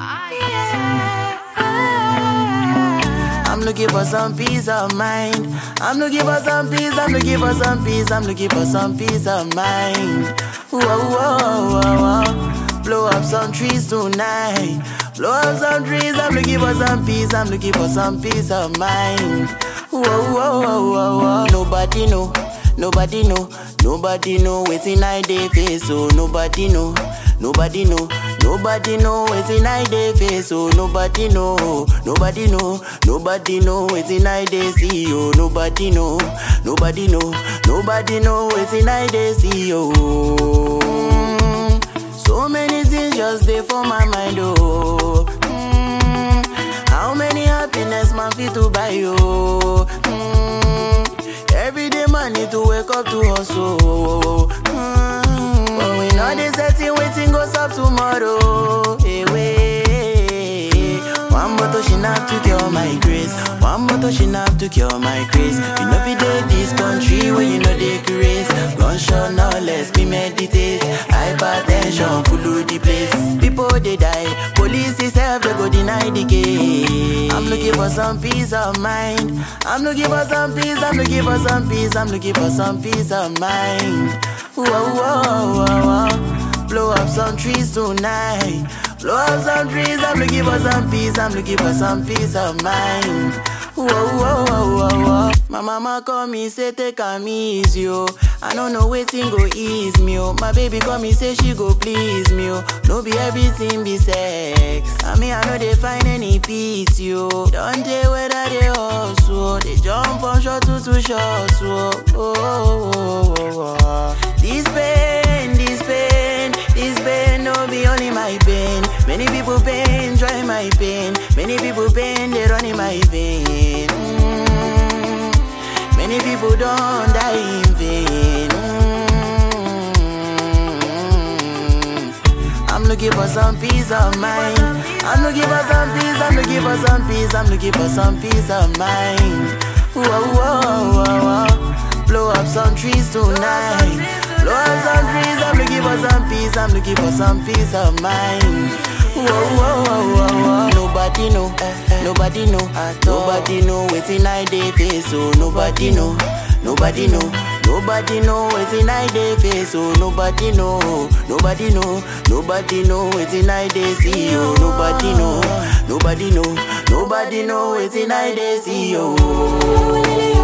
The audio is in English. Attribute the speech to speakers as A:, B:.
A: I'm looking for some peace of mind. I'm looking for some peace. I'm looking for some peace. I'm looking for some peace of mind. Whoa, whoa, whoa, whoa. Blow up some trees tonight. Blow up some trees. I'm looking for some peace. I'm looking for some peace of mind. Whoa, whoa, whoa, whoa, whoa. Nobody know. Nobody know. Nobody know waiting I dey face. Oh, nobody know. Nobody know. Nobody know waiting I dey face. Oh, nobody know. Nobody know. Nobody know waiting I dey see. Oh, nobody know. Nobody know. Nobody know waiting I dey see. Oh, so many things just dey for my mind. Oh, how many happiness man fit to buy? Oh, every day man need to wake up to hustle. But we know this setting waiting goes up tomorrow. Hey, wait. One bottle she not to cure my grace. One bottle she not to cure my grace. You know we did this country where you know they grace. Gunshot now let's be meditate. Hypertension full of the place. People they die. Police itself they go deny the case. I'm looking for some peace of mind. I'm looking for some peace. I'm looking for some peace. I'm looking for some peace of mind. Whoa, whoa, whoa, whoa. Blow up some trees tonight. Blow up some trees. I'm looking for some peace. I'm looking for some peace of mind. Whoa, whoa, whoa, whoa, whoa. My mama call me, say take a easy, oh. I don't know waiting go ease me, oh. My baby call me, say she go please me, oh. No be everything be sex. I mean, I know they find any peace, yo. Don't tell whether they hustle. They jump from short to short, so. Oh, oh, oh, oh, oh. This pain, no be only my pain. Many people pain, join my pain. Many people pain, they run in my vein. Many people don't die in vain. I'm looking for some peace of mind. I'm looking for some peace. I'm looking for some peace. I'm looking for some peace of mind. Whoa, whoa, whoa, whoa. Blow up some trees tonight. Blow up some trees. I'm looking for some peace. I'm looking for some peace of mind. Whoa, whoa, whoa, whoa, whoa. Nobody know. Nobody know. Nobody know waiting I dey face. Oh, nobody know. Nobody know. Nobody know waiting I dey face. Oh, nobody know. Nobody know. Nobody know waiting I dey see. Oh, nobody know. Nobody know. Nobody know waiting I dey see. Oh.